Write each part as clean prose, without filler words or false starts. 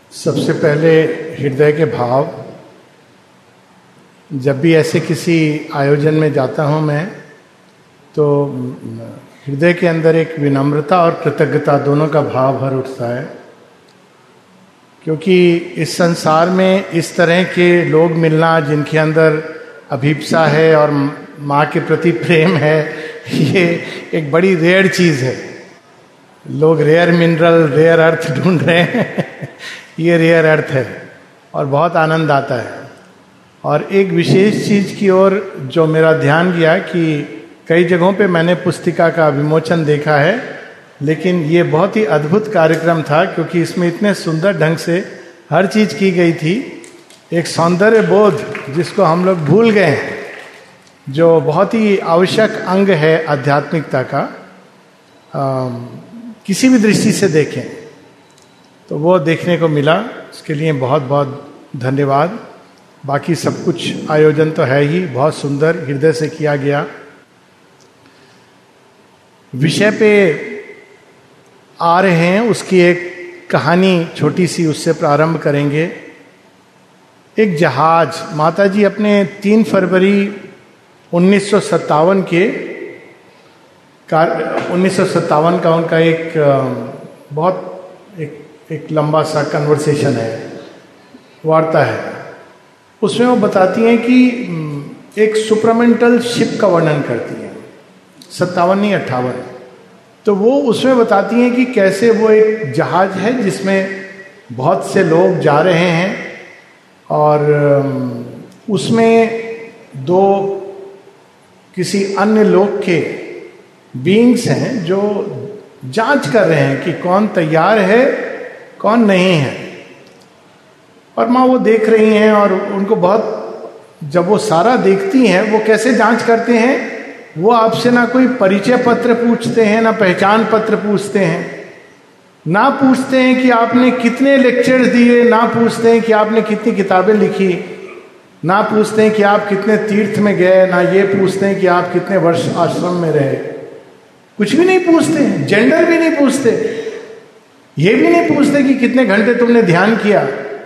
सबसे पहले हृदय के भाव। जब भी ऐसे किसी आयोजन में जाता हूँ मैं, तो हृदय के अंदर एक विनम्रता और कृतज्ञता दोनों का भाव भर उठता है, क्योंकि इस संसार में इस तरह के लोग मिलना जिनके अंदर अभिप्सा है और माँ के प्रति प्रेम है, ये एक बड़ी रेयर चीज़ है। लोग रेयर मिनरल, रेयर अर्थ ढूंढ रहे हैं ये रेयर अर्थ है और बहुत आनंद आता है। और एक विशेष चीज़ की ओर जो मेरा ध्यान गया कि कई जगहों पे मैंने पुस्तिका का विमोचन देखा है, लेकिन ये बहुत ही अद्भुत कार्यक्रम था, क्योंकि इसमें इतने सुंदर ढंग से हर चीज़ की गई थी। एक सौंदर्य बोध जिसको हम लोग भूल गए हैं, जो बहुत ही आवश्यक अंग है आध्यात्मिकता का, किसी भी दृष्टि से देखें तो वो देखने को मिला। इसके लिए बहुत बहुत धन्यवाद। बाकी सब कुछ आयोजन तो है ही बहुत सुंदर, हृदय से किया गया। विषय पे आ रहे हैं, उसकी एक कहानी छोटी सी उससे प्रारंभ करेंगे। एक जहाज, माता जी अपने 3 फरवरी 1957 के 1957 का उनका एक बहुत एक लंबा सा कन्वर्सेशन है, वार्ता है। उसमें वो बताती हैं कि एक सुपरमेंटल शिप का वर्णन करती हैं, 57 नहीं 58। तो वो उसमें बताती हैं कि कैसे वो एक जहाज है जिसमें बहुत से लोग जा रहे हैं, और उसमें 2 किसी अन्य लोक के बीइंग्स हैं जो जांच कर रहे हैं कि कौन तैयार है कौन नहीं है। और माँ वो देख रही हैं, और उनको बहुत, जब वो सारा देखती हैं, वो कैसे जांच करते हैं, वो आपसे ना कोई परिचय पत्र पूछते हैं, ना पहचान पत्र पूछते हैं, ना पूछते हैं कि आपने कितने लेक्चर्स दिए, ना पूछते हैं कि आपने कितनी किताबें लिखी, ना पूछते हैं कि आप कितने तीर्थ में गए, ना ये पूछते हैं कि आप कितने वर्ष आश्रम में रहे। कुछ भी नहीं पूछते हैं, जेंडर भी नहीं पूछते, ये भी नहीं पूछते कि कितने घंटे तुमने ध्यान किया।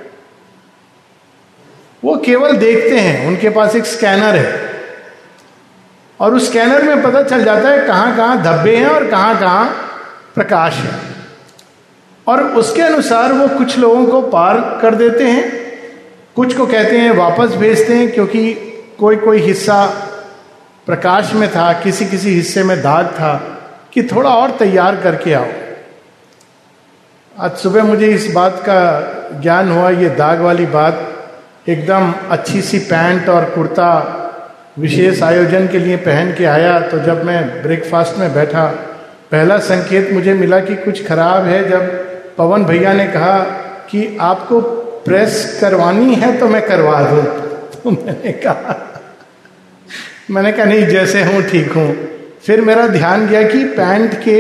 वो केवल देखते हैं। उनके पास एक स्कैनर है, और उस स्कैनर में पता चल जाता है कहाँ कहाँ धब्बे हैं और कहाँ कहाँ प्रकाश है, और उसके अनुसार वो कुछ लोगों को पार कर देते हैं, कुछ को कहते हैं वापस भेजते हैं, क्योंकि कोई कोई हिस्सा प्रकाश में था, किसी किसी हिस्से में दाग था, कि थोड़ा और तैयार करके आओ। आज सुबह मुझे इस बात का ज्ञान हुआ, ये दाग वाली बात। एकदम अच्छी सी पैंट और कुर्ता विशेष आयोजन के लिए पहन के आया, तो जब मैं ब्रेकफास्ट में बैठा, पहला संकेत मुझे मिला कि कुछ खराब है, जब पवन भैया ने कहा कि आपको प्रेस करवानी है तो मैं करवा दूं। तो मैंने कहा नहीं, जैसे हूं ठीक हूं। फिर मेरा ध्यान गया कि पैंट के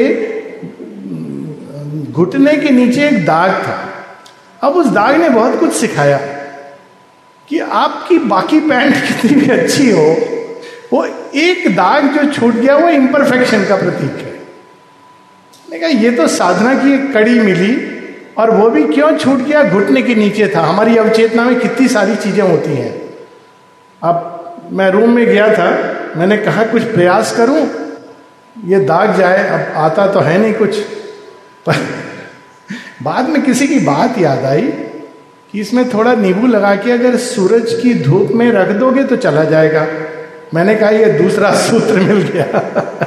घुटने के नीचे एक दाग था। अब उस दाग ने बहुत कुछ सिखाया कि आपकी बाकी पैंट कितनी भी अच्छी हो, वो एक दाग जो छूट गया वो इम्परफेक्शन का प्रतीक है। मैंने कहा ये तो साधना की एक कड़ी मिली, और वो भी क्यों छूट गया, घुटने के नीचे था। हमारी अवचेतना में कितनी सारी चीजें होती हैं। अब मैं रूम में गया था, मैंने कहा कुछ प्रयास करूं ये दाग जाए। अब आता तो है नहीं कुछ, पर बाद में किसी की बात याद आई कि इसमें थोड़ा नींबू लगा के अगर सूरज की धूप में रख दोगे तो चला जाएगा। मैंने कहा ये दूसरा सूत्र मिल गया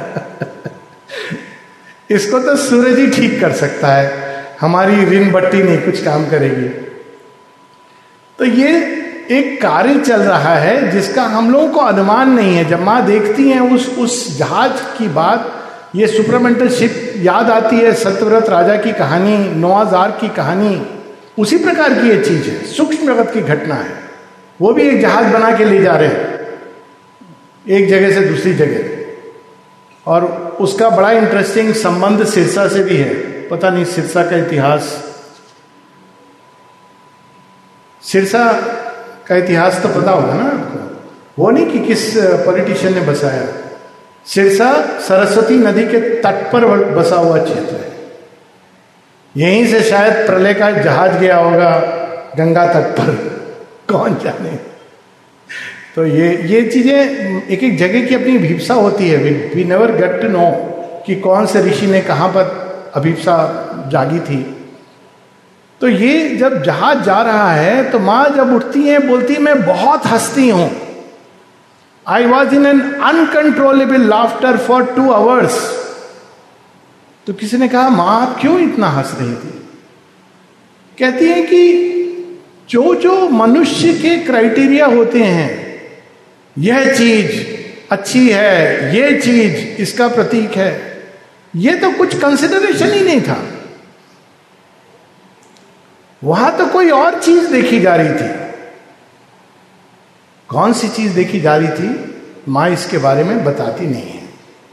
इसको तो सूरज ही ठीक कर सकता है, हमारी ऋण बट्टी नहीं कुछ काम करेगी। तो ये एक कार्य चल रहा है जिसका हम लोगों को अनुमान नहीं है। जब माँ देखती हैं उस जहाज की बात, ये सुपरमेंटल शिप याद आती है, सत्यव्रत राजा की कहानी, नोआज आर्क की कहानी, उसी प्रकार की ये चीज है, सूक्ष्म जगत की घटना है। वो भी एक जहाज बना के ले जा रहे हैं एक जगह से दूसरी जगह, और उसका बड़ा इंटरेस्टिंग संबंध सिरसा से भी है। पता नहीं सिरसा का इतिहास, सिरसा का इतिहास तो पता होगा ना आपको। वो नहीं कि किस पॉलिटिशियन ने बसाया। सिरसा सरस्वती नदी के तट पर बसा हुआ क्षेत्र है। यहीं से शायद प्रलय का जहाज गया होगा गंगा तट पर, कौन जाने। तो ये चीजें एक एक जगह की अपनी अभिप्सा होती है। We never get to know कि कौन से ऋषि ने कहाँ पर अभिप्सा जागी थी। तो ये जब जहाज जा रहा है तो माँ जब उठती है बोलती मैं बहुत हंसती हूं। I was in an uncontrollable laughter for 2 hours। तो किसी ने कहा माँ आप क्यों इतना हंस रही थी? कहती है कि जो जो मनुष्य के क्राइटेरिया होते हैं, यह चीज अच्छी है, यह चीज इसका प्रतीक है, यह तो कुछ कंसिडरेशन ही नहीं था। वहां तो कोई और चीज देखी जा रही थी। कौन सी चीज देखी जा रही थी मां इसके बारे में बताती नहीं है।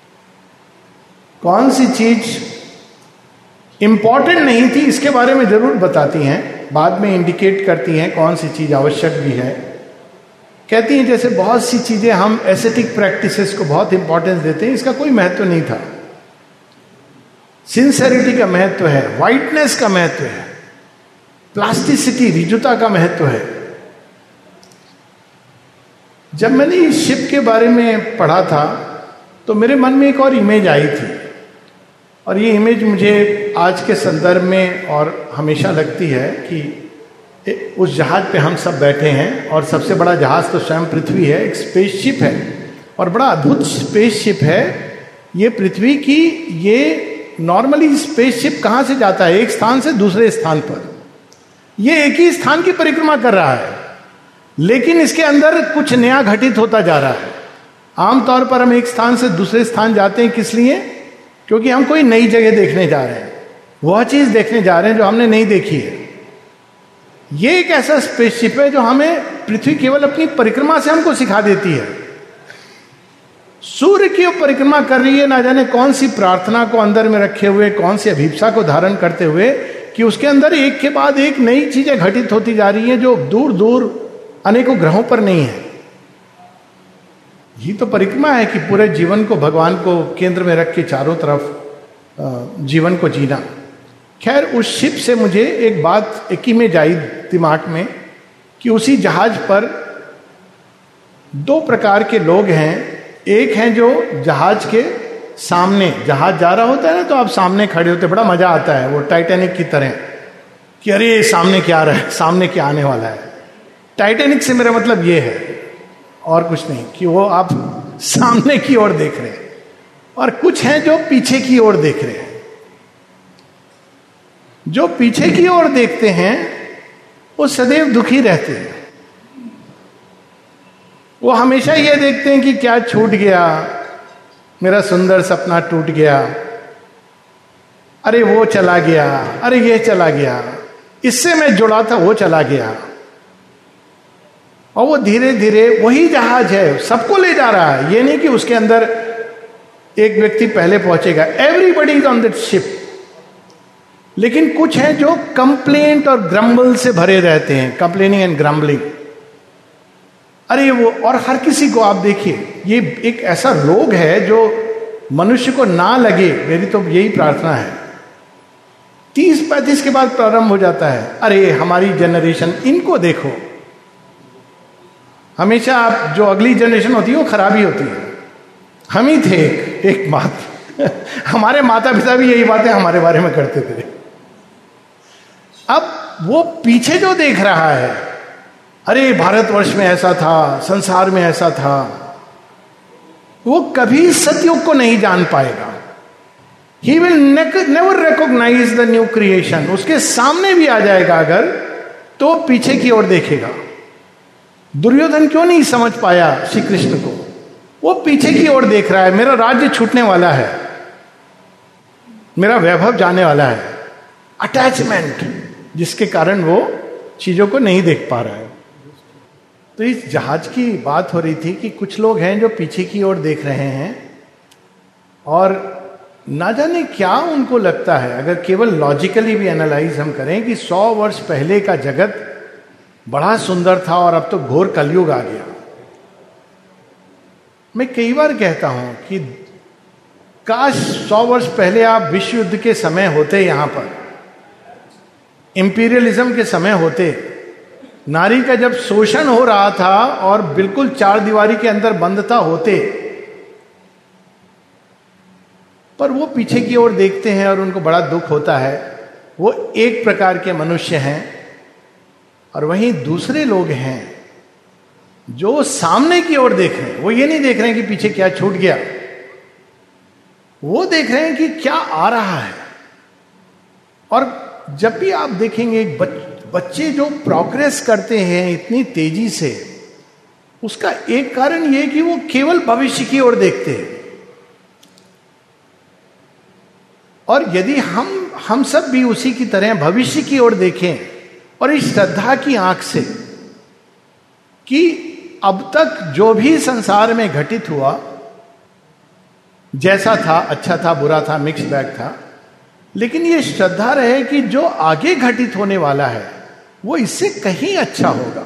कौन सी चीज इंपॉर्टेंट नहीं थी इसके बारे में जरूर बताती हैं, बाद में इंडिकेट करती हैं कौन सी चीज आवश्यक भी है। कहती हैं जैसे बहुत सी चीजें हम एस्थेटिक प्रैक्टिसेस को बहुत इंपॉर्टेंस देते हैं, इसका कोई महत्व नहीं था। सिंसेरिटी का महत्व है, वाइटनेस का महत्व है, प्लास्टिसिटी रिजुता का महत्व है। जब मैंने इस शिप के बारे में पढ़ा था तो मेरे मन में एक और इमेज आई थी, और ये इमेज मुझे आज के संदर्भ में और हमेशा लगती है कि उस जहाज पे हम सब बैठे हैं, और सबसे बड़ा जहाज तो स्वयं पृथ्वी है, एक स्पेसशिप है, और बड़ा अद्भुत स्पेसशिप है ये पृथ्वी की। ये नॉर्मली स्पेसशिप कहाँ से जाता है? एक स्थान से दूसरे स्थान पर। ये एक ही स्थान की परिक्रमा कर रहा है, लेकिन इसके अंदर कुछ नया घटित होता जा रहा है। आमतौर पर हम एक स्थान से दूसरे स्थान जाते हैं, किस लिए? क्योंकि हम कोई नई जगह देखने जा रहे हैं, वह चीज देखने जा रहे हैं जो हमने नहीं देखी है। ये एक ऐसा स्पेसशिप है जो हमें पृथ्वी केवल अपनी परिक्रमा से हमको सिखा देती है। सूर्य की परिक्रमा कर रही है, ना जाने कौन सी प्रार्थना को अंदर में रखे हुए, कौन सी अभिप्सा को धारण करते हुए, कि उसके अंदर एक के बाद एक नई चीजें घटित होती जा रही हैं जो दूर दूर अनेकों ग्रहों पर नहीं है। ये तो परिक्रमा है कि पूरे जीवन को भगवान को केंद्र में रख के चारों तरफ जीवन को जीना। खैर, उस शिप से मुझे एक बात, एक इमेज आई दिमाग में कि उसी जहाज पर 2 प्रकार के लोग हैं। एक हैं जो जहाज के सामने, जहाज जा रहा होता है ना, तो आप सामने खड़े होते, बड़ा मजा आता है, वो टाइटैनिक की तरह कि अरे सामने क्या आ रहा है, सामने क्या आने वाला है। टाइटैनिक से मेरा मतलब ये है और कुछ नहीं, कि वो आप सामने की ओर देख रहे हैं, और कुछ हैं जो पीछे की ओर देख रहे हैं। जो पीछे की ओर देखते हैं वो सदैव दुखी रहते हैं। वो हमेशा ये देखते हैं कि क्या छूट गया, मेरा सुंदर सपना टूट गया, अरे वो चला गया, अरे ये चला गया, इससे मैं जुड़ा था वो चला गया। और वो धीरे धीरे, वही जहाज है सबको ले जा रहा है। ये नहीं कि उसके अंदर एक व्यक्ति पहले पहुंचेगा, everybody is on that ship. लेकिन कुछ हैं जो कंप्लेंट और ग्रम्बल से भरे रहते हैं, कंप्लेनिंग एंड ग्रम्बलिंग। अरे वो, और हर किसी को आप देखिए, ये एक ऐसा रोग है जो मनुष्य को ना लगे, मेरी तो यही प्रार्थना है। 30-35 के बाद प्रारंभ हो जाता है, अरे हमारी जनरेशन, इनको देखो। हमेशा आप, जो अगली जनरेशन होती है वो खराबी होती है। हम ही थे एक मात्र हमारे माता पिता भी यही बातें हमारे बारे में करते थे। अब वो पीछे जो देख रहा है, अरे भारतवर्ष में ऐसा था, संसार में ऐसा था, वो कभी सतयुग को नहीं जान पाएगा। He will never recognize the new creation। उसके सामने भी आ जाएगा अगर, तो पीछे की ओर देखेगा। दुर्योधन क्यों नहीं समझ पाया श्री कृष्ण को? वो पीछे की ओर देख रहा है, मेरा राज्य छूटने वाला है, मेरा वैभव जाने वाला है। अटैचमेंट, जिसके कारण वो चीजों को नहीं देख पा रहा है। तो इस जहाज की बात हो रही थी कि कुछ लोग हैं जो पीछे की ओर देख रहे हैं, और ना जाने क्या उनको लगता है। अगर केवल लॉजिकली भी एनालाइज हम करें कि 100 वर्ष पहले का जगत बड़ा सुंदर था और अब तो घोर कलयुग आ गया। मैं कई बार कहता हूं कि काश 100 वर्ष पहले आप विश्व युद्ध के समय होते यहां पर, इंपीरियलिज्म के समय होते, नारी का जब शोषण हो रहा था और बिल्कुल चार दीवारी के अंदर बंधता होते, पर वो पीछे की ओर देखते हैं और उनको बड़ा दुख होता है। वो एक प्रकार के मनुष्य हैं। और वहीं दूसरे लोग हैं जो सामने की ओर देख रहे हैं। वो ये नहीं देख रहे हैं कि पीछे क्या छूट गया, वो देख रहे हैं कि क्या आ रहा है। और जब भी आप देखेंगे एक बच्चे जो प्रोग्रेस करते हैं इतनी तेजी से, उसका एक कारण यह कि वो केवल भविष्य की ओर देखते हैं। और यदि हम सब भी उसी की तरह भविष्य की ओर देखें और इस श्रद्धा की आंख से कि अब तक जो भी संसार में घटित हुआ, जैसा था, अच्छा था, बुरा था, मिक्स बैग था, लेकिन ये श्रद्धा रहे कि जो आगे घटित होने वाला है वो इससे कहीं अच्छा होगा।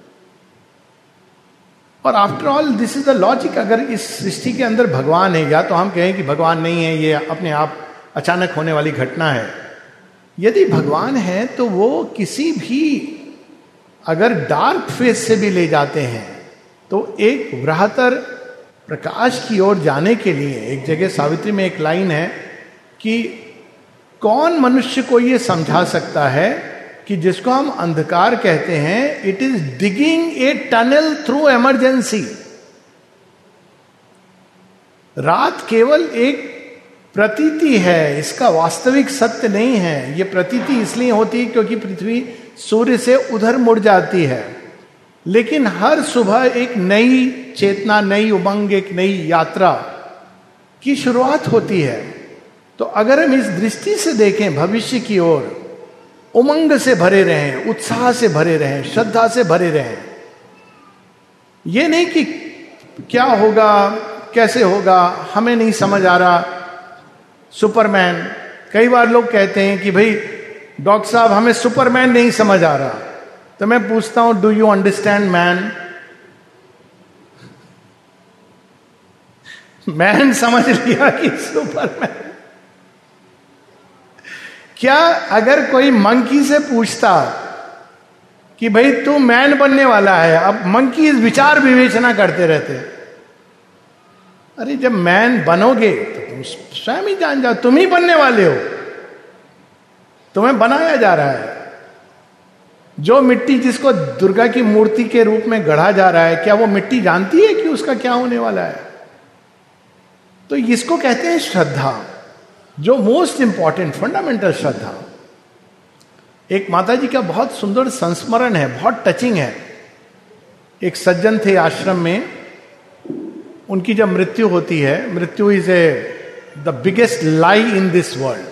और after all this is the logic. अगर इस सृष्टि के अंदर भगवान है, या तो हम कहें कि भगवान नहीं है, ये अपने आप अचानक होने वाली घटना है। यदि भगवान है तो वो किसी भी अगर डार्क फेस से भी ले जाते हैं तो एक बृहत्तर प्रकाश की ओर जाने के लिए। एक जगह सावित्री में एक लाइन है कि कौन मनुष्य को ये समझा सकता है कि जिसको हम अंधकार कहते हैं, it is digging a tunnel through emergency. रात केवल एक प्रतीति है, इसका वास्तविक सत्य नहीं है। ये प्रतीति इसलिए होती है क्योंकि पृथ्वी सूर्य से उधर मुड़ जाती है, लेकिन हर सुबह एक नई चेतना, नई उमंग, एक नई यात्रा की शुरुआत होती है। तो अगर हम इस दृष्टि से देखें भविष्य की ओर, उमंग से भरे रहें, उत्साह से भरे रहें, श्रद्धा से भरे रहें। ये नहीं कि क्या होगा, कैसे होगा, हमें नहीं समझ आ रहा। सुपरमैन, कई बार लोग कहते हैं कि भाई डॉक्टर साहब हमें सुपरमैन नहीं समझ आ रहा। तो मैं पूछता हूं, डू यू अंडरस्टैंड मैन? मैन समझ लिया कि सुपरमैन। क्या अगर कोई मंकी से पूछता कि भाई तू मैन बनने वाला है, अब मंकी इस विचार विवेचना करते रहते, अरे जब मैन बनोगे तो तुम स्वयं ही जान जाओ तुम ही बनने वाले हो, तुम्हें बनाया जा रहा है। जो मिट्टी जिसको दुर्गा की मूर्ति के रूप में गढ़ा जा रहा है, क्या वो मिट्टी जानती है कि उसका क्या होने वाला है? तो इसको कहते हैं श्रद्धा, जो मोस्ट इंपॉर्टेंट फंडामेंटल श्रद्धा। एक माता जी का बहुत सुंदर संस्मरण है, बहुत टचिंग है। एक सज्जन थे आश्रम में, उनकी जब मृत्यु होती है, मृत्यु is the biggest lie in this world,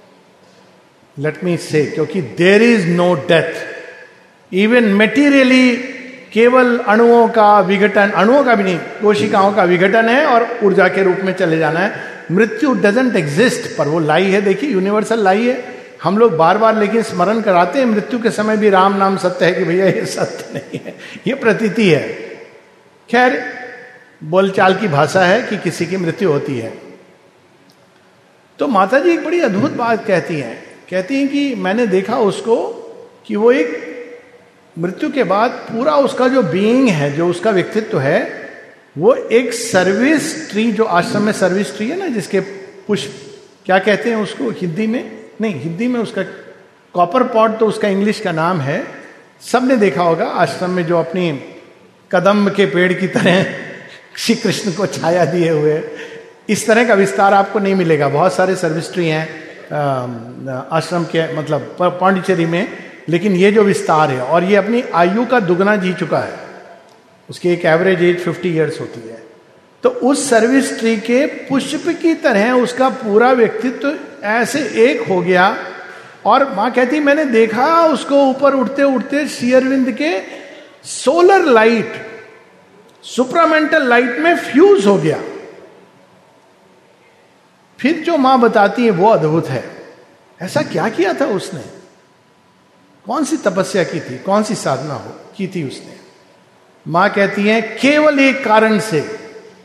let me say, क्योंकि there is no death. Even materially केवल अणुओं का विघटन, अणुओं का भी नहीं, कोशिकाओं का विघटन है और ऊर्जा के रूप में चले जाना है। मृत्यु डजंट एग्जिस्ट, पर वो लाई है। देखिए यूनिवर्सल लाई है। हम लोग बार बार लेकिन स्मरण कराते हैं मृत्यु के समय भी, राम नाम सत्य है, कि भैया ये सत्य नहीं है, ये प्रतीति है। खैर बोलचाल की भाषा है कि किसी की मृत्यु होती है। तो माता जी एक बड़ी अद्भुत बात कहती हैं कि मैंने देखा उसको कि वो एक मृत्यु के बाद पूरा उसका जो बीइंग है, जो उसका व्यक्तित्व है, वो एक सर्विस ट्री, जो आश्रम में सर्विस ट्री है ना, जिसके पुष्प क्या कहते हैं उसको हिंदी में, नहीं हिंदी में उसका कॉपर पॉट, तो उसका इंग्लिश का नाम है। सबने देखा होगा आश्रम में जो अपनी कदम्ब के पेड़ की तरह श्री कृष्ण को छाया दिए हुए, इस तरह का विस्तार आपको नहीं मिलेगा। बहुत सारे सर्विस ट्री हैं आश्रम के, मतलब पांडिचेरी में, लेकिन ये जो विस्तार है, और ये अपनी आयु का दुगना जी चुका है, उसकी एक एवरेज एज 50 ईयर्स होती है। तो उस सर्विस ट्री के पुष्प की तरह उसका पूरा व्यक्तित्व ऐसे एक हो गया। और मां कहती मैंने देखा उसको ऊपर उठते उठते श्री अरविंद के सोलर लाइट, सुप्रामेंटल लाइट में फ्यूज हो गया। फिर जो मां बताती है वो अद्भुत है। ऐसा क्या किया था उसने, कौन सी तपस्या की थी, कौन सी साधना की थी उसने? मां कहती है केवल एक कारण से,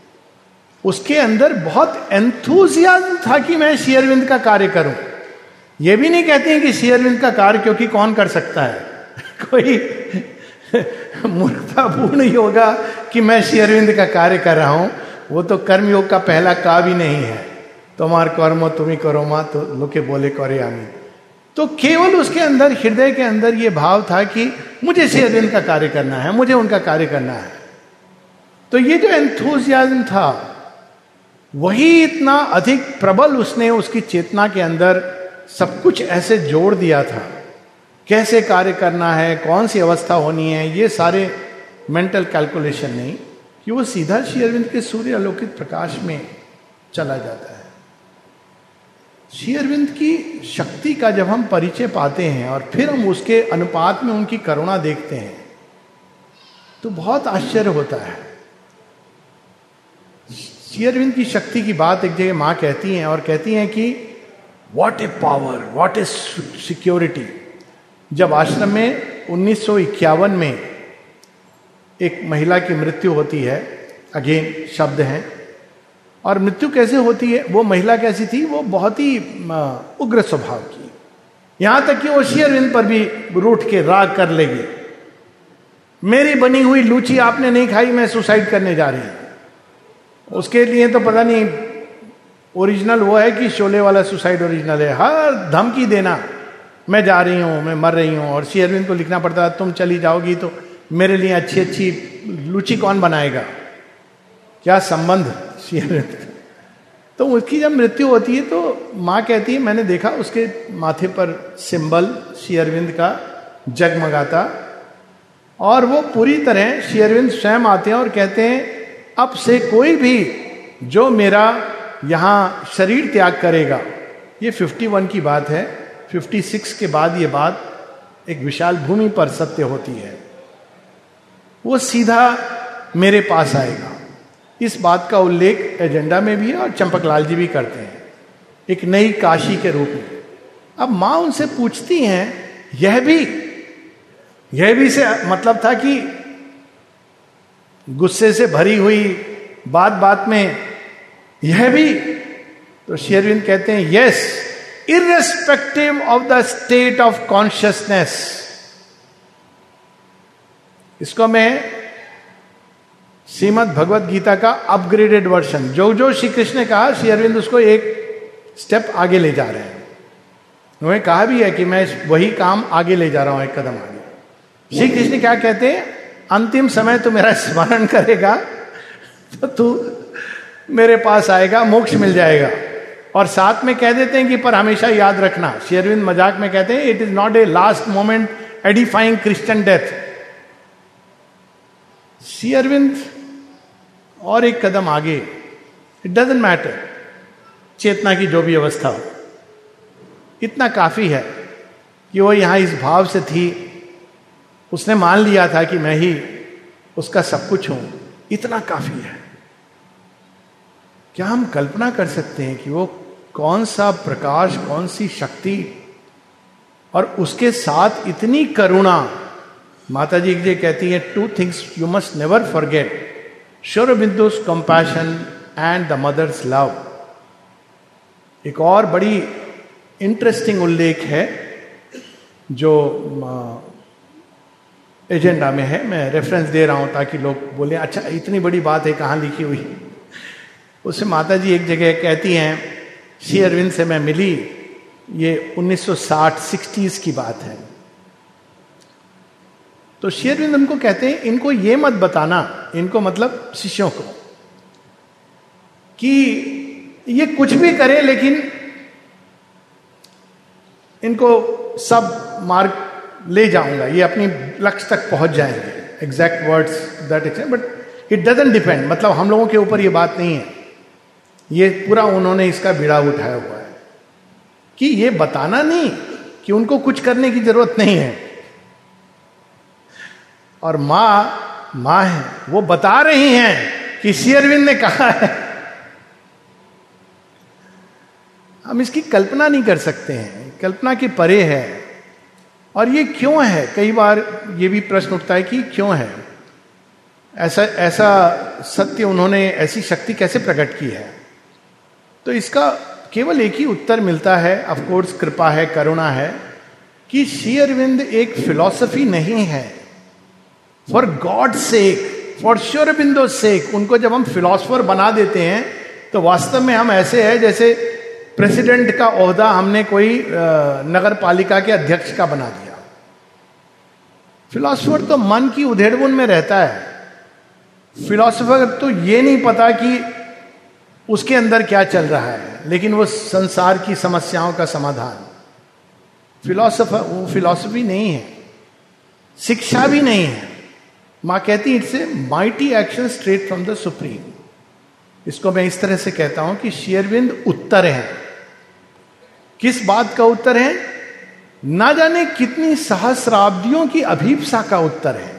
उसके अंदर बहुत एंथुजियाज्म था कि मैं श्री अरविंद का कार्य करूं। ये भी नहीं कहती हैं कि श्री अरविंद का कार्य, क्योंकि कौन कर सकता है, कोई मूर्खतापूर्ण ही होगा कि मैं श्री अरविंद का कार्य कर रहा हूं। वो तो कर्मयोग का पहला का भी नहीं है, तुम्हार कर्म तुम्हें करो मां तो लोके बोले करे आमी। तो केवल उसके अंदर, हृदय के अंदर ये भाव था कि मुझे श्री अरविंद का कार्य करना है, मुझे उनका कार्य करना है। तो ये जो एंथुसियाज्म था वही इतना अधिक प्रबल, उसने उसकी चेतना के अंदर सब कुछ ऐसे जोड़ दिया था, कैसे कार्य करना है, कौन सी अवस्था होनी है, ये सारे मेंटल कैलकुलेशन नहीं, कि वो सीधा श्री अरविंद के सूर्य आलोकित प्रकाश में चला जाता है। श्री अरविंद की शक्ति का जब हम परिचय पाते हैं और फिर हम उसके अनुपात में उनकी करुणा देखते हैं तो बहुत आश्चर्य होता है। श्री अरविंद की शक्ति की बात एक जगह मां कहती हैं, और कहती हैं कि what a power, what a security. जब आश्रम में 1951 में एक महिला की मृत्यु होती है, अगेन शब्द हैं, और मृत्यु कैसे होती है, वो महिला कैसी थी, वो बहुत ही उग्र स्वभाव की, यहां तक कि वो श्री अरविंद पर भी रूठ के राग कर लेगी। मेरी बनी हुई लूची आपने नहीं खाई, मैं सुसाइड करने जा रही हूं। उसके लिए तो पता नहीं ओरिजिनल वो है कि शोले वाला सुसाइड ओरिजिनल है, हर धमकी देना, मैं जा रही हूं, मैं मर रही हूं। और श्री अरविंद को लिखना पड़ता, तुम चली जाओगी तो मेरे लिए अच्छी अच्छी लूची कौन बनाएगा, क्या संबंध श्री अरविंद। तो उसकी जब मृत्यु होती है तो माँ कहती है, मैंने देखा उसके माथे पर सिंबल श्री अरविंद का जगमगाता, और वो पूरी तरह श्री अरविंद स्वयं आते हैं और कहते हैं अब से कोई भी जो मेरा यहाँ शरीर त्याग करेगा, ये 51 की बात है, 56 के बाद ये बात एक विशाल भूमि पर सत्य होती है, वो सीधा मेरे पास आएगा। इस बात का उल्लेख एजेंडा में भी है और चंपकलाल जी भी करते हैं, एक नई काशी के रूप में। अब मां उनसे पूछती हैं, यह भी से मतलब था कि गुस्से से भरी हुई बात बात में यह भी, तो श्री अरविंद कहते हैं yes, irrespective of the state of consciousness. इसको मैं श्रीमद् भगवत गीता का अपग्रेडेड वर्जन, जो जो श्री कृष्ण ने कहा, श्री अरविंद उसको एक स्टेप आगे ले जा रहे हैं। उन्होंने कहा भी है कि मैं वही काम आगे ले जा रहा हूं, एक कदम आगे। श्री कृष्ण क्या कहते हैं, अंतिम समय तो मेरा स्मरण करेगा तो तू मेरे पास आएगा, मोक्ष मिल जाएगा। और साथ में कह देते हैं कि पर हमेशा याद रखना, श्री अरविंद मजाक में कहते हैं, it is not a last moment edifying Christian death. Shri Aurobindo और एक कदम आगे, इट डजंट मैटर चेतना की जो भी अवस्था हो, इतना काफी है कि वो यहां इस भाव से थी, उसने मान लिया था कि मैं ही उसका सब कुछ हूं, इतना काफी है। क्या हम कल्पना कर सकते हैं कि वो कौन सा प्रकाश, कौन सी शक्ति, और उसके साथ इतनी करुणा। माता जी ये कहती हैं, 2 things you must never forget, Sri Aurobido's compassion and the mother's love। एक और बड़ी इंटरेस्टिंग उल्लेख है जो एजेंडा में है, मैं रेफरेंस दे रहा हूं ताकि लोग बोले अच्छा इतनी बड़ी बात है, कहां लिखी हुई। उससे माता जी एक जगह कहती हैं, श्री अरविंद से मैं मिली, ये 1960-60s की बात है। तो श्री अरविंद उनको कहते हैं, इनको ये मत बताना, इनको मतलब शिष्यों को, कि ये कुछ भी करे लेकिन इनको सब मार्ग ले जाऊंगा, ये अपनी लक्ष्य तक पहुंच जाएंगे। Exact words that extent, but it doesn't depend, मतलब हम लोगों के ऊपर ये बात नहीं है। ये पूरा उन्होंने इसका बीड़ा उठाया हुआ है कि ये बताना नहीं कि उनको कुछ करने की जरूरत नहीं है। और मां है, वो बता रही हैं कि श्री अरविंद ने कहा है। हम इसकी कल्पना नहीं कर सकते हैं, कल्पना के परे है। और ये क्यों है, कई बार ये भी प्रश्न उठता है कि क्यों है ऐसा सत्य, उन्होंने ऐसी शक्ति कैसे प्रकट की है। तो इसका केवल एक ही उत्तर मिलता है, ऑफ कोर्स कृपा है, करुणा है, कि श्री अरविंद एक फिलॉसफी नहीं है। For God sake, for Shri Aurobindo sake, उनको जब हम फिलॉसफर बना देते हैं तो वास्तव में हम ऐसे हैं जैसे प्रेसिडेंट का ओहदा हमने कोई नगर पालिका के अध्यक्ष का बना दिया। फिलॉसफर तो मन की उधेड़बुन में रहता है। फिलॉसफर तो ये नहीं पता कि उसके अंदर क्या चल रहा है, लेकिन वो संसार की समस्याओं का समाधान। फिलॉसफर वो फिलॉसफी नहीं है, शिक्षा भी नहीं है। मां कहती it's a mighty action straight from the supreme. इसको मैं इस तरह से कहता हूं कि श्री अरविंद उत्तर है। किस बात का उत्तर है? ना जाने कितनी सहस्राब्दियों की अभीप्सा का उत्तर है।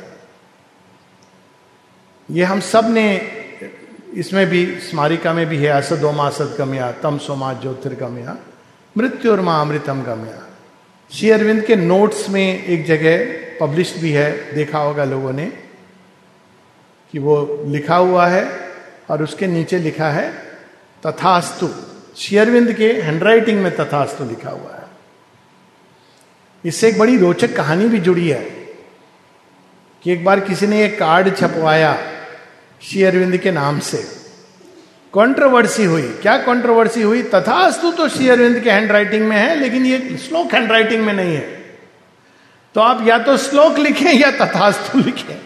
ये हम सब ने, इसमें भी स्मारिका में भी है, असदोमा सदगमया तमसोमा ज्योतिर्गमया मृत्युर्मा अमृतम गमया। श्री अरविंद के नोट्स में एक जगह पब्लिश भी है, देखा होगा लोगों ने, कि वो लिखा हुआ है और उसके नीचे लिखा है तथास्तु। श्री अरविंद के हैंडराइटिंग में तथास्तु लिखा हुआ है। इससे एक बड़ी रोचक कहानी भी जुड़ी है कि एक बार किसी ने एक कार्ड छपवाया श्री अरविंद के नाम से, कंट्रोवर्सी हुई। क्या कंट्रोवर्सी हुई? तथास्तु तो श्री अरविंद के हैंडराइटिंग में है, लेकिन ये श्लोक हैंडराइटिंग में नहीं है, तो आप या तो श्लोक लिखें या तथास्तु लिखें।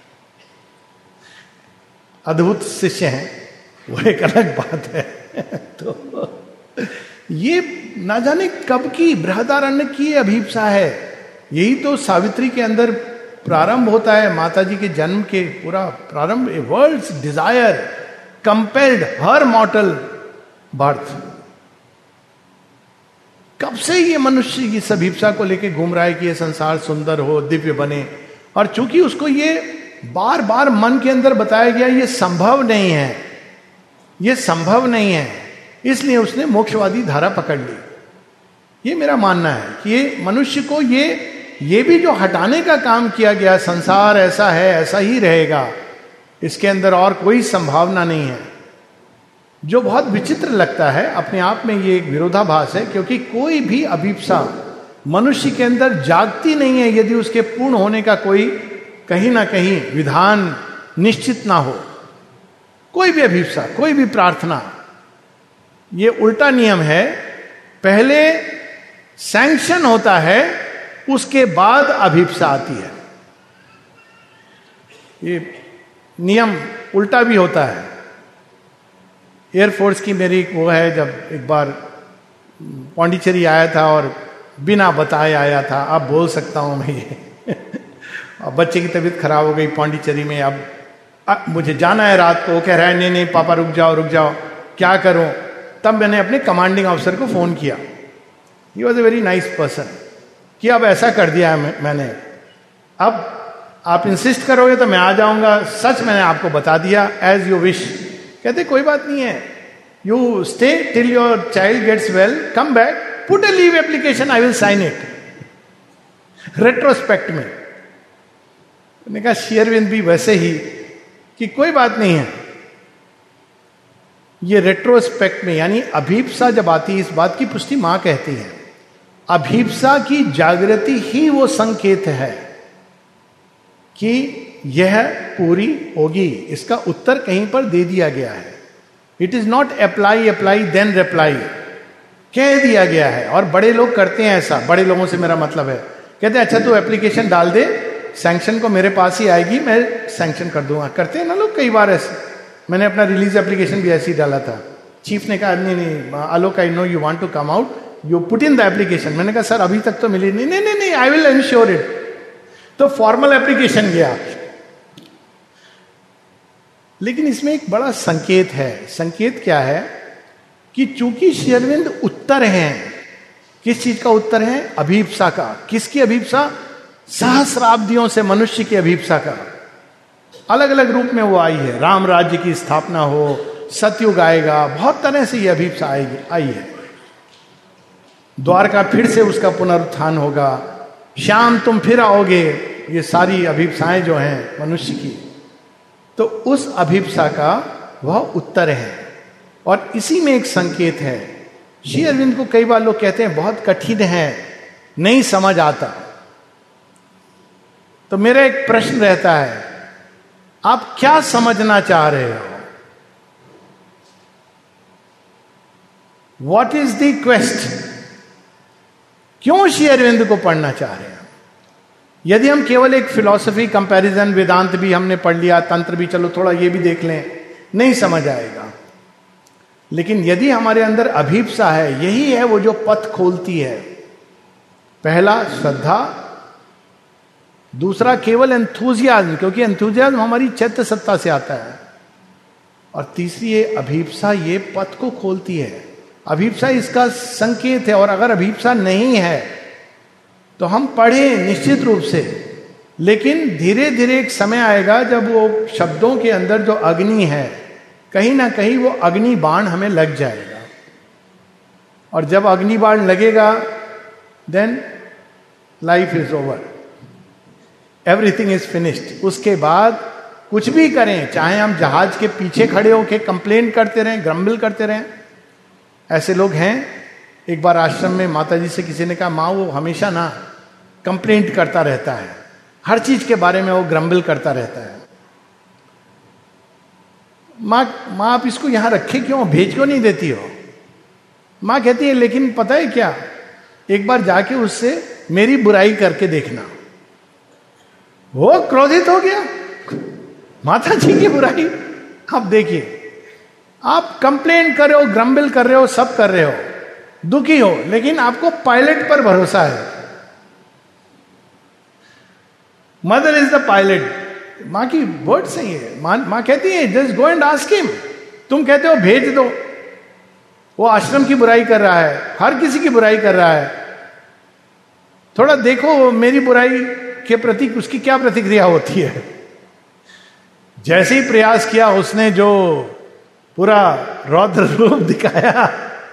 अद्भुत शिष्य हैं, वो एक अलग बात है। तो ये ना जाने कब की बृहदारण्य की अभीप्सा है। यही तो सावित्री के अंदर प्रारंभ होता है, माता जी के जन्म के पूरा प्रारंभ। A world's desire compelled her mortal birth. कब से ये मनुष्य इस अभीप्सा को लेके घूम रहा है कि ये संसार सुंदर हो, दिव्य बने, और चूंकि उसको ये बार बार मन के अंदर बताया गया ये संभव नहीं है, ये संभव नहीं है, इसलिए उसने मोक्षवादी धारा पकड़ ली। ये मेरा मानना है कि ये मनुष्य को ये भी जो हटाने का काम किया गया, संसार ऐसा है, ऐसा ही रहेगा, इसके अंदर और कोई संभावना नहीं है, जो बहुत विचित्र लगता है। अपने आप में ये एक विरोधाभास है, क्योंकि कोई भी अभीप्सा मनुष्य के अंदर जागती नहीं है यदि उसके पूर्ण होने का कोई कहीं ना कहीं विधान निश्चित ना हो। कोई भी अभीप्सा, कोई भी प्रार्थना, ये उल्टा नियम है। पहले सैंक्शन होता है, उसके बाद अभीप्सा आती है। ये नियम उल्टा भी होता है। एयरफोर्स की मेरी वो है, जब एक बार पौंडीचेरी आया था और बिना बताए आया था, अब बोल सकता हूं मैं ये। अब बच्चे की तबीयत खराब हो गई पौंडीचेरी में, अब मुझे जाना है रात को। वो कह रहा है नहीं पापा रुक जाओ, क्या करूं? तब मैंने अपने कमांडिंग ऑफिसर को फोन किया। He was a very nice person, कि अब ऐसा कर दिया है मैंने, अब आप इंसिस्ट करोगे तो मैं आ जाऊंगा, सच मैंने आपको बता दिया, एज यू विश। कहते कोई बात नहीं है, you stay till your child gets well, come back, put a leave application, I will sign it. Retrospect में मैंने कहा श्री अरविंद भी वैसे ही कि कोई बात नहीं है। ये रेट्रोस्पेक्ट में, यानी अभीप्सा जब आती है, इस बात की पुष्टि मां कहती है, अभीप्सा की जागृति ही वो संकेत है कि यह पूरी होगी। इसका उत्तर कहीं पर दे दिया गया है। It is not apply then reply, कह दिया गया है। और बड़े लोग करते हैं ऐसा, बड़े लोगों से मेरा मतलब है, कहते हैं अच्छा तू एप्लीकेशन डाल दे, सैंक्शन को मेरे पास ही आएगी, मैं सैंक्शन कर दूंगा। करते हैं ना लोग कई बार ऐसे। मैंने अपना रिलीज एप्लीकेशन भी ऐसे ही डाला था। चीफ ने कहा नहीं Alok, I know you want to come out, you put in the application. मैंने कहा सर अभी तक तो मिली नहीं, आई विल इंश्योर इट। तो फॉर्मल एप्लीकेशन गया। लेकिन इसमें एक बड़ा संकेत है। संकेत क्या है? कि चूंकि श्री अरविंद उत्तर हैं। किस चीज का उत्तर है? अभीप्सा का। किसकी अभीप्सा? सहस्राब्दियों से मनुष्य की अभीप्सा का। अलग अलग रूप में वो आई है। राम राज्य की स्थापना हो, सतयुग आएगा, बहुत तरह से ये अभीप्सा आई है। द्वारका फिर से उसका पुनरुत्थान होगा, श्याम तुम फिर आओगे, ये सारी अभीप्साएं जो हैं मनुष्य की, तो उस अभीप्सा का वह उत्तर है। और इसी में एक संकेत है। श्री अरविंद को कई बार लोग कहते हैं बहुत कठिन है, नहीं समझ आता। तो मेरा एक प्रश्न रहता है, आप क्या समझना चाह रहे हो? What is the quest? क्यों श्री अरविंद को पढ़ना चाह रहे हैं? यदि हम केवल एक फिलॉसफी, कंपैरिजन, वेदांत भी हमने पढ़ लिया, तंत्र भी चलो थोड़ा ये भी देख लें, नहीं समझ आएगा। लेकिन यदि हमारे अंदर अभीप्सा है, यही है वो जो पथ खोलती है। पहला श्रद्धा, दूसरा केवल एंथुजियाज्म, क्योंकि एंथुजियाज्म हमारी चैत्य सत्ता से आता है, और तीसरी ये अभीप्सा, ये पथ को खोलती है। अभीप्सा इसका संकेत है, और अगर अभीप्सा नहीं है तो हम पढ़ें निश्चित रूप से, लेकिन धीरे धीरे एक समय आएगा जब वो शब्दों के अंदर जो अग्नि है, कहीं ना कहीं वो अग्नि बाण हमें लग जाएगा, और जब अग्नि बाण लगेगा then life is over, everything is finished. उसके बाद कुछ भी करें, चाहे हम जहाज के पीछे खड़े होकर कंप्लेन करते रहें, ग्रम्बल करते रहें, ऐसे लोग हैं। एक बार आश्रम में माता जी से किसी ने कहा, माँ वो हमेशा ना कंप्लेंट करता रहता है, हर चीज के बारे में वो ग्रम्बल करता रहता है। माँ आप इसको यहां रखे क्यों, भेज क्यों नहीं देती हो? माँ कहती है, लेकिन पता है क्या, एक बार जाके उससे मेरी बुराई करके देखना। वो क्रोधित हो गया, माता जी की बुराई। आप देखिए, आप कंप्लेन कर रहे हो, ग्रम्बल कर रहे हो, सब कर रहे हो, दुखी हो, लेकिन आपको पायलट पर भरोसा है। Mother is the pilot. मां की वर्ड सही है। मां कहती है just go and ask him. तुम कहते हो भेज दो, वो आश्रम की बुराई कर रहा है, हर किसी की बुराई कर रहा है, थोड़ा देखो मेरी बुराई के प्रति उसकी क्या प्रतिक्रिया होती है। जैसे ही प्रयास किया उसने जो पूरा रौद्र रूप दिखाया,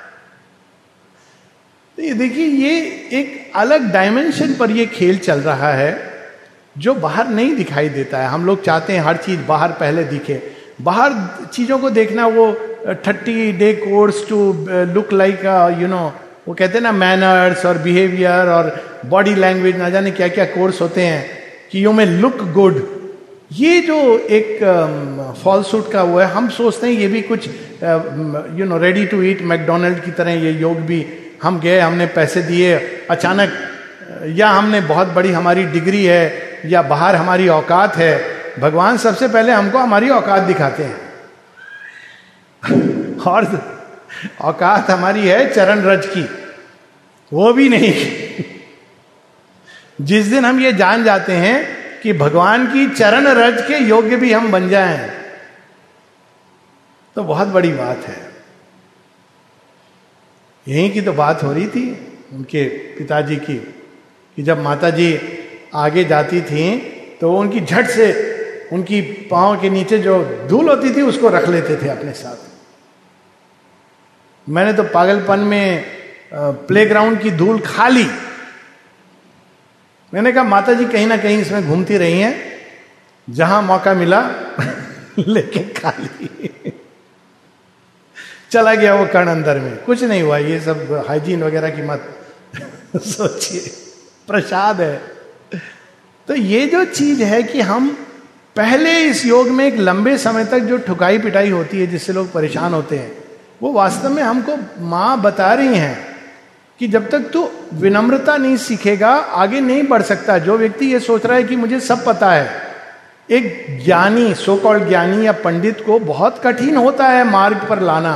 तो ये देखिए, ये एक अलग डायमेंशन पर ये खेल चल रहा है जो बाहर नहीं दिखाई देता है। हम लोग चाहते हैं हर चीज बाहर पहले दिखे, बाहर चीजों को देखना, वो 30 day course to look like वो कहते हैं ना, मैनर्स और बिहेवियर और बॉडी लैंग्वेज, ना जाने क्या क्या कोर्स होते हैं कि यू में लुक गुड। ये जो एक फॉल्सूट का वो है, हम सोचते हैं ये भी कुछ रेडी टू ईट मैकडोनल्ड की तरह, ये योग भी हम गए, हमने पैसे दिए अचानक, या हमने बहुत बड़ी हमारी डिग्री है, या बाहर हमारी औकात है। भगवान सबसे पहले हमको हमारी औकात दिखाते हैं, और औकात हमारी है चरण रज की, वो भी नहीं। जिस दिन हम ये जान जाते हैं कि भगवान की चरण रज के योग्य भी हम बन जाएं, तो बहुत बड़ी बात है। यहीं की तो बात हो रही थी उनके पिताजी की, कि जब माता जी आगे जाती थी तो उनकी झट से उनकी पांव के नीचे जो धूल होती थी उसको रख लेते थे अपने साथ। मैंने तो पागलपन में प्लेग्राउंड की धूल खा ली। मैंने कहा माता जी कहीं ना कहीं इसमें घूमती रही हैं, जहां मौका मिला लेके खा ली। चला गया वो कण अंदर में, कुछ नहीं हुआ। ये सब हाइजीन वगैरह की मत सोचिए, प्रसाद है। तो ये जो चीज है कि हम पहले इस योग में एक लंबे समय तक जो ठुकाई पिटाई होती है, जिससे लोग परेशान होते हैं, वो वास्तव में हमको माँ बता रही हैं कि जब तक तू विनम्रता नहीं सीखेगा आगे नहीं बढ़ सकता। जो व्यक्ति ये सोच रहा है कि मुझे सब पता है, एक ज्ञानी, सो कॉल्ड ज्ञानी या पंडित को बहुत कठिन होता है मार्ग पर लाना।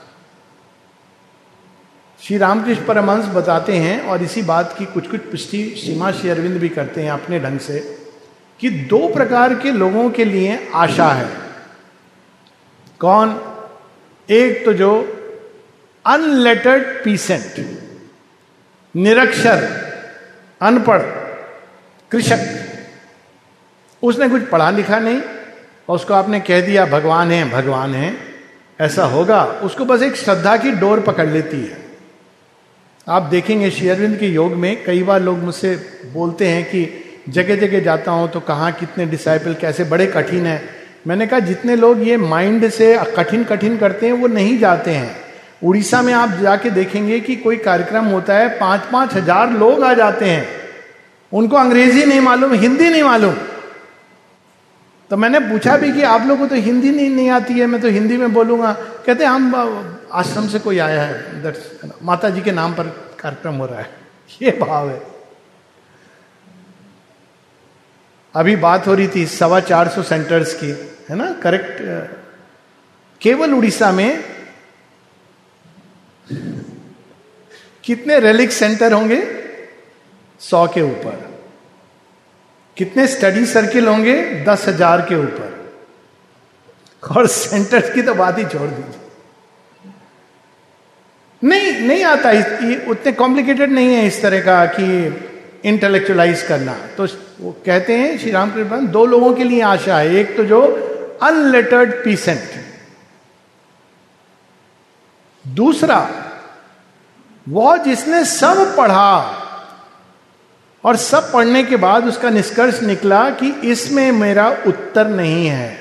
श्री रामकृष्ण परमहंस बताते हैं, और इसी बात की कुछ कुछ पुष्टि श्रीमान श्री अरविंद भी करते हैं अपने ढंग से, कि 2 प्रकार के लोगों के लिए आशा है। कौन? एक तो जो अनलेटर्ड पीसेंट, निरक्षर, अनपढ़ कृषक, उसने कुछ पढ़ा लिखा नहीं और उसको आपने कह दिया भगवान है, भगवान है, ऐसा होगा, उसको बस एक श्रद्धा की डोर पकड़ लेती है। आप देखेंगे श्री अरविंद के योग में कई बार लोग मुझसे बोलते हैं कि जगह जगह जाता हूं तो कहाँ कितने डिसाइपल कैसे बड़े कठिन है। मैंने कहा जितने लोग ये माइंड से कठिन कठिन करते हैं वो नहीं जाते हैं, उड़ीसा में आप जाके देखेंगे कि कोई कार्यक्रम होता है, 5-5 हजार लोग आ जाते हैं, उनको अंग्रेजी नहीं मालूम, हिंदी नहीं मालूम। तो मैंने पूछा भी कि आप लोगों को तो हिंदी नहीं आती है, मैं तो हिंदी में बोलूंगा। कहते हम आश्रम से कोई आया है, माता जी के नाम पर कार्यक्रम हो रहा है, ये भाव है। अभी बात हो रही थी 450 सेंटर्स की, है ना, करेक्ट। केवल उड़ीसा में कितने रेलिक सेंटर होंगे? 100 के ऊपर। कितने स्टडी सर्किल होंगे? 10,000 के ऊपर। और सेंटर्स की तो बात ही छोड़ दीजिए। नहीं आता, ये उतने कॉम्प्लिकेटेड नहीं है इस तरह का कि इंटेलेक्चुअलाइज करना। तो वो कहते हैं श्री रामकृष्ण, 2 लोगों के लिए आशा है। एक तो जो अनलेटर्ड पीसेंट, दूसरा वो जिसने सब पढ़ा और सब पढ़ने के बाद उसका निष्कर्ष निकला कि इसमें मेरा उत्तर नहीं है।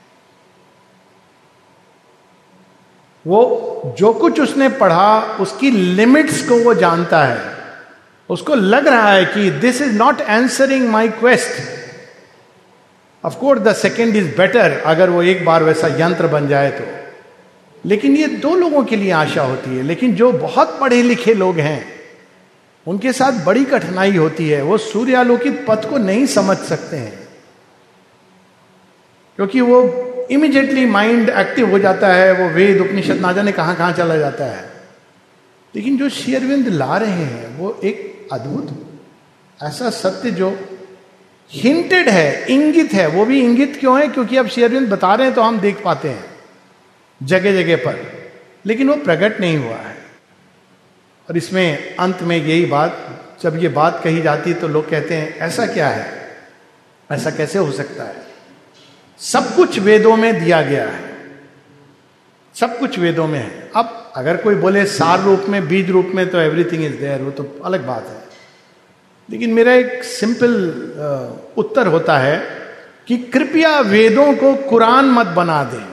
वो जो कुछ उसने पढ़ा उसकी लिमिट्स को वो जानता है, उसको लग रहा है कि this is not answering my quest. Of course the second is better, अगर वो एक बार वैसा यंत्र बन जाए तो। लेकिन ये 2 लोगों के लिए आशा होती है। लेकिन जो बहुत पढ़े लिखे लोग हैं उनके साथ बड़ी कठिनाई होती है, वो सूर्यालोकित पथ को नहीं समझ सकते हैं, क्योंकि वो इमीडिएटली माइंड एक्टिव हो जाता है, वो वेद उपनिषद ना जाने कहां कहां चला जाता है। लेकिन जो श्री अरविंद ला रहे हैं वो एक अद्भुत ऐसा सत्य जो हिंटेड है, इंगित है। वो भी इंगित क्यों है? क्योंकि अब श्री अरविंद बता रहे हैं तो हम देख पाते हैं जगह जगह पर, लेकिन वो प्रकट नहीं हुआ है। और इसमें अंत में यही बात, जब ये बात कही जाती है तो लोग कहते हैं ऐसा क्या है, ऐसा कैसे हो सकता है? सब कुछ वेदों में दिया गया है, सब कुछ वेदों में है। अब अगर कोई बोले सार रूप में, बीज रूप में, तो एवरीथिंग इज देयर, वो तो अलग बात है। लेकिन मेरा एक सिंपल उत्तर होता है कि कृपया वेदों को कुरान मत बना दें।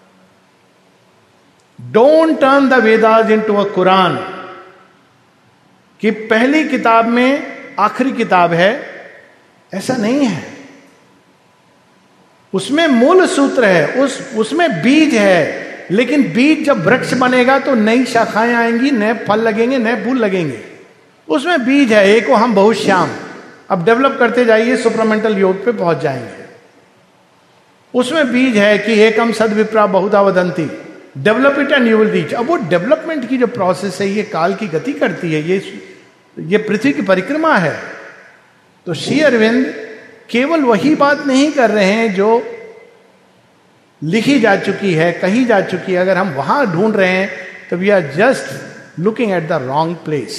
Don't turn the Vedas into a Quran, कि पहली किताब में आखिरी किताब है, ऐसा नहीं है। उसमें मूल सूत्र है, उसमें बीज है। लेकिन बीज जब वृक्ष बनेगा तो नई शाखाएं आएंगी, नए फल लगेंगे, नए फूल लगेंगे। उसमें बीज है, एको हम बहुत श्याम। अब डेवलप करते जाइए, सुपरमेंटल योग पे पहुंच जाएंगे। उसमें बीज है कि एकम सद विप्रा बहुधा वदंती, develop it and you will reach. अब वो डेवलपमेंट की जो प्रोसेस है, ये काल की गति करती है, ये पृथ्वी की परिक्रमा है। तो श्री अरविंद केवल वही बात नहीं कर रहे हैं जो लिखी जा चुकी है, कही जा चुकी है। अगर हम वहां ढूंढ रहे हैं तो we are just looking at the wrong place.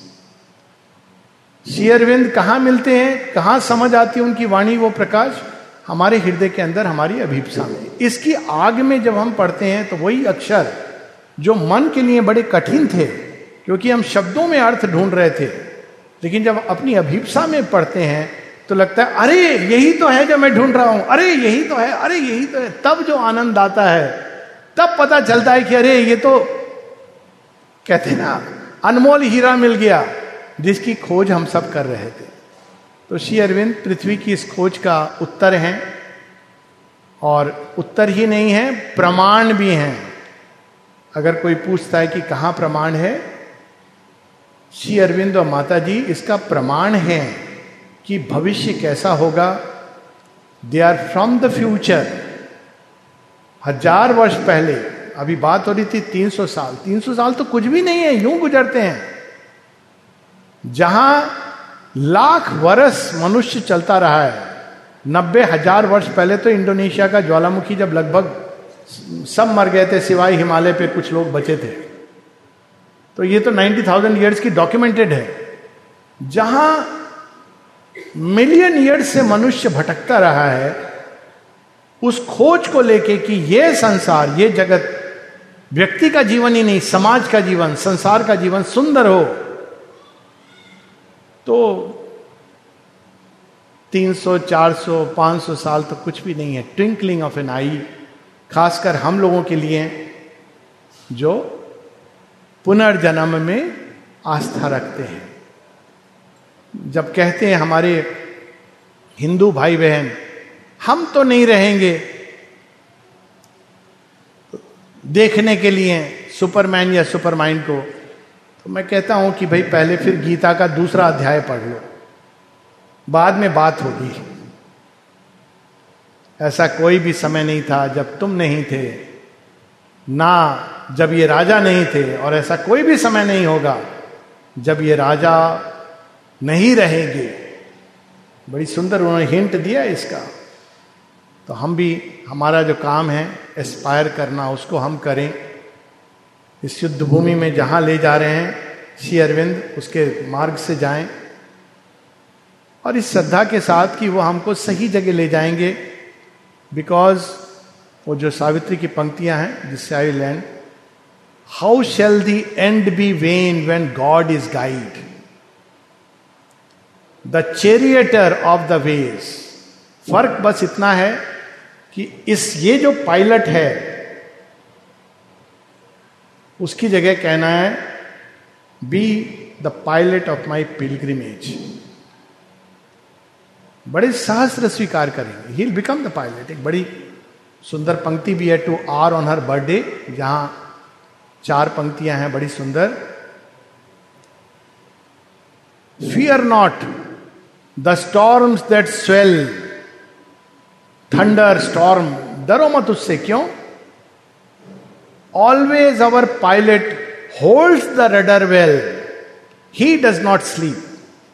Shri Aurobindo कहां मिलते हैं, कहां समझ आती है उनकी वाणी, वो प्रकाश हमारे हृदय के अंदर, हमारी अभिप्सा में। इसकी आग में जब हम पढ़ते हैं तो वही अक्षर जो मन के लिए बड़े कठिन थे, क्योंकि हम शब्दों में अर्थ ढूंढ रहे थे, लेकिन जब अपनी अभिप्सा में पढ़ते हैं तो लगता है अरे यही तो है जो मैं ढूंढ रहा हूं, अरे यही तो है, अरे यही तो है। तब जो आनंद आता है, तब पता चलता है कि अरे ये तो कहते हैं ना, अनमोल हीरा मिल गया जिसकी खोज हम सब कर रहे थे। तो श्री अरविंद पृथ्वी की इस खोज का उत्तर हैं, और उत्तर ही नहीं है, प्रमाण भी हैं। अगर कोई पूछता है कि कहां प्रमाण है, श्री अरविंद और माता जी इसका प्रमाण है कि भविष्य कैसा होगा। They are from the future. 1000 वर्ष पहले, अभी बात हो रही थी 300 साल, 300 साल तो कुछ भी नहीं है, यूं गुजरते हैं। जहां लाख वर्ष मनुष्य चलता रहा है, 90,000 वर्ष पहले तो इंडोनेशिया का ज्वालामुखी जब लगभग सब मर गए थे, सिवाय हिमालय पे कुछ लोग बचे थे, तो ये तो 90,000 ईयर्स की डॉक्यूमेंटेड है। जहां मिलियन ईयर्स से मनुष्य भटकता रहा है, उस खोज को लेके कि ये संसार, ये जगत व्यक्ति का जीवन ही नहीं, समाज का जीवन, संसार का जीवन सुंदर हो, तो 300, 400, 500 साल तो कुछ भी नहीं है, ट्विंकलिंग ऑफ एन आई। खासकर हम लोगों के लिए जो पुनर्जन्म में आस्था रखते हैं। जब कहते हैं हमारे हिंदू भाई बहन हम तो नहीं रहेंगे देखने के लिए सुपरमैन या सुपरमाइंड को, तो मैं कहता हूं कि भाई पहले फिर गीता का दूसरा अध्याय पढ़ लो, बाद में बात होगी। ऐसा कोई भी समय नहीं था जब तुम नहीं थे, ना जब ये राजा नहीं थे, और ऐसा कोई भी समय नहीं होगा जब ये राजा नहीं रहेंगे। बड़ी सुंदर उन्होंने हिंट दिया इसका। तो हम भी, हमारा जो काम है एस्पायर करना, उसको हम करें। इस युद्ध भूमि में जहां ले जा रहे हैं श्री अरविंद, उसके मार्ग से जाएं, और इस श्रद्धा के साथ कि वो हमको सही जगह ले जाएंगे। बिकॉज वो जो सावित्री की पंक्तियां हैं जिससे आई लैंड, how shall the end be vain when God is guide the charioteer of the ways. फर्क बस इतना है कि ये जो पायलट है उसकी जगह कहना है be the pilot of my pilgrimage. बड़े सहस्र स्वीकार करेंगे, he will become the pilot. एक बड़ी सुंदर पंक्ति भी है to R on her birthday, जहां 4 पंक्तियां हैं बड़ी सुंदर। Fear not the storms that swell, thunder storm, डरो मत उससे। क्यों? Always our pilot holds the rudder well, he does not sleep.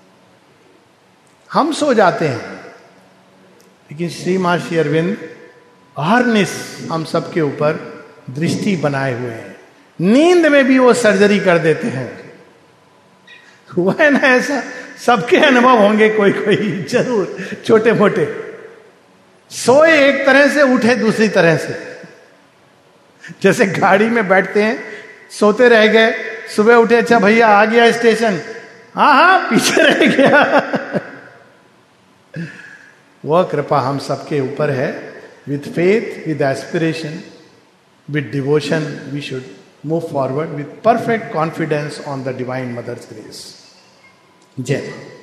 हम सो जाते हैं, लेकिन श्री महर्षि अरविंद अहर्निश हम सबके ऊपर दृष्टि बनाए हुए हैं। नींद में भी वो सर्जरी कर देते हैं। हुआ है ना ऐसा? सबके अनुभव होंगे, कोई कोई जरूर, छोटे मोटे। सोए एक तरह से, उठे दूसरी तरह से। जैसे गाड़ी में बैठते हैं, सोते रह गए, सुबह उठे, अच्छा भैया आ गया स्टेशन, हाँ हाँ पीछे रह गया। वह कृपा हम सबके ऊपर है। With faith, with aspiration, with devotion, we should move forward with perfect confidence on the divine mother's grace. जय